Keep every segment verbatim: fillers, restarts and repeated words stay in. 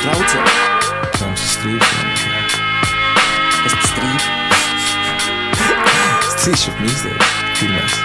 traucē. Mums ir strīps. Es pa strīpu. Strīpšup mīkstēt. Pirmais.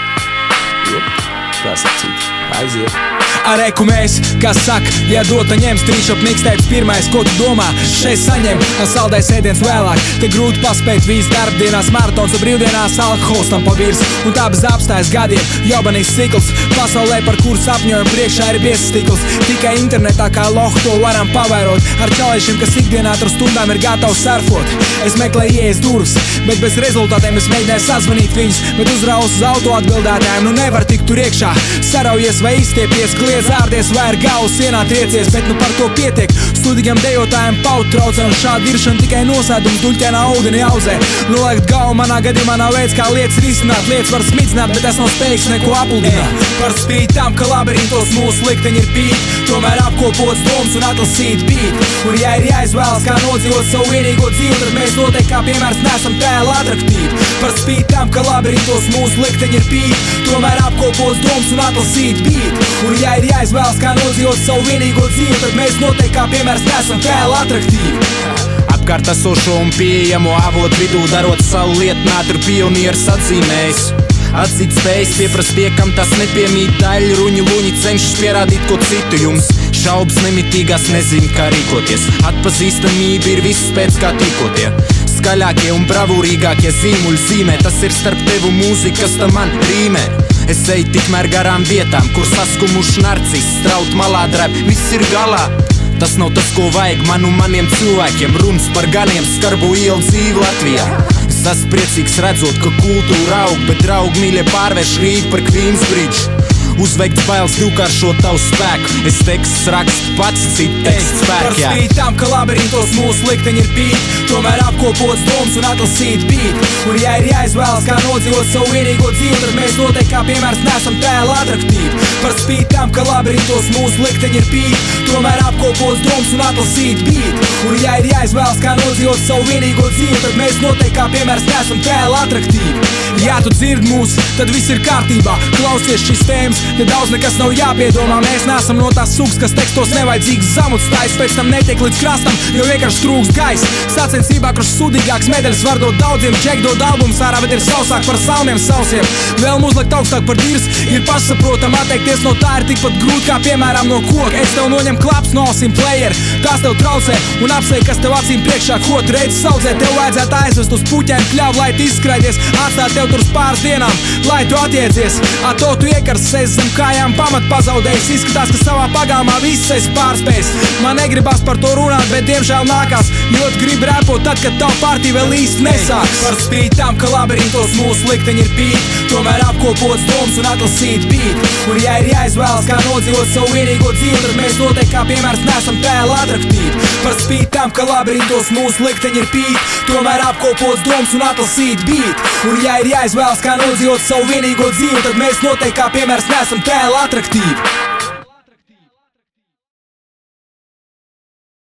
Jep. Tā sacīt. Aiziet. Areku mēs, kas saka, ja dota ņem strīšop mixtapes pirmais, ko tu domā, šeit saņem, saldais ēdiens vēlāk, te grūti paspēt vīz darbdienās, maratons un brīvdienās alkohols tam pavirs, un tā bez apstājas gadiem, jobanīs cikls, pasaulē par kuru sapņojam priekšā ir biezs stikls, tikai internetā kā lohu to varam pavērot, ar čaliešiem, kas ikdienā tur stundām ir gatavs surfot, es meklēju ieejas durvis, bet bez rezultātiem es mēģināju sazvanīt viņus, bet uzraus uz auto atbildētājiem, nu nevar tikt tur iekšā, saraujies vai izstiepies, kliedz ārdies vai ar galvu sienā triecies, bet nu par to pietiek. Studīgiem dejotājiem paut traucē un šāda diršana tikai nosēdums duļķēnā ūdeni auzē. Noliekt galvu manā gadījumā nav veids, kā lietas risināt, lietas var smidzināt, bet es nav spējīgs neko apludināt. Par spīti tam, ka labirintos mūsu likteņi ir pīt, tomēr apkopots domas un atlasīt bīt. Un ja ir jāizvēlas, kā nodzīvot savu vienīgo dzīvi, tad mēs noteikti kā piemērs nesam tēla atraktīvi. Par spīti tam, ka labirintos mūsu likteņi ir pīt, tomēr apkopots domas un atlasīt bīt. Un ja ir jāizvēlas, kā nodzīvot savu vienīgo dzīvi, tad mēs noteikti kā piemērs nesam tēla atraktīvi. Apkārt esošo un pieejamo avotu vidū darot savu lietnā, tur pionieris atzīmējis. Atzīt spējas pieprast tie, kam tas nepiemīt, daļi ruņi luņi cenšas pierādīt ko citu jums. Šaubas nemitīgās nezin, kā rīkoties, atpazīstamība ir viss pēc kā tīkotie. Skaļākie un bravūrīgākie zīmuļi zīmē, tas ir starp tevu mūzika, kas tam man rīmē. Es eju tikmēr garām vietām, kur saskumuši narcis, straut malā drēb, viss ir galā. Tas nav tas, ko vajag man un maniem cilvēkiem, runas par ganiem skarbu ielu dzīvi Latvijā. Es esmu priecīgs redzot, ka kultūra aug, bet draugi mīļie pārvērš Rīgu par Queensbridge. Uzveikts bailes divkāršot tavu spēku, es tekstus rakstu pats, citu tekstu spēku, jā. Par spīti tam, ka labirintos mūsu likteņi ir pīt, tomēr apkopots domas un atlasīt bīt. Un ja ir jāizvēlas, kā nodzīvot savu vienīgo dzīvi, tad mēs noteikti kā piemērs nesam tēla atraktīvi. Par spīti tam, ka labirintos mūsu likteņi ir pīt, tomēr apkopots domas un atlasīt bīt. Un ja ir jāizvēlas, kā nodzīvot savu vienīgo dzīvi, tad mēs noteikti kā piemērs nesam tēla atraktīvi. Ja tu dzird mūs, tad viss ir kārtībā, klausies šīs tēmas, te daudz nekas nav jāpiedomā, mēs neesam no tās sugas, kas tekstos nevajadzīgs zamuts tais, pēc tam netiek līdz krastam, jo vienkārši trūks gaiss. Sacensībā, kurš sudīgāks medaļas var dot daudziem, Džek dod albums ārā, bet ir sausāk par salmiem sausiem. Vēl uzlikt augstāk par dirs, ir pašsaprotam, atteikties no tā ir tikpat grūti kā piemēram no koka. Es tev noņem klaps no ausīm player, tās tev traucē un apsēj, kas tev acīm priekšā, ko tu reizi saudzē. Tev vajadzētu aizvest uz puķēm kļavu, lai tu izskraidies, atstāt tev tur uz pāris dienām, lai tu attiecies. A to tu iekars zem kājām pamat pazaudējis, izskatās, ka savā pagāmā viss esi pārspējis. Man negribas par to runāt, bet diemžēl nākās, jo tu gribi repot tad, kad tavu partiju vēl īsti nesāks. Par spīti tam, ka labirintos mūsu likteņi ir pīt, tomēr apkopots domas un atlasīt bīt. Un ja ir jāizvēlas, kā nodzīvot savu vienīgo dzīvi, tad mēs noteikti kā piemērs nesam tēla atraktīvi. Par spīti tam, ka labirintos mūsu likteņi ir pīt, tomēr apkopots domas un atlasīt bīt. Un ja ir jāizvēlas, kā nodzīvot savu vienīgo dzīvi, tad mēs noteikti kā piemērs nesam tēla atraktīvi.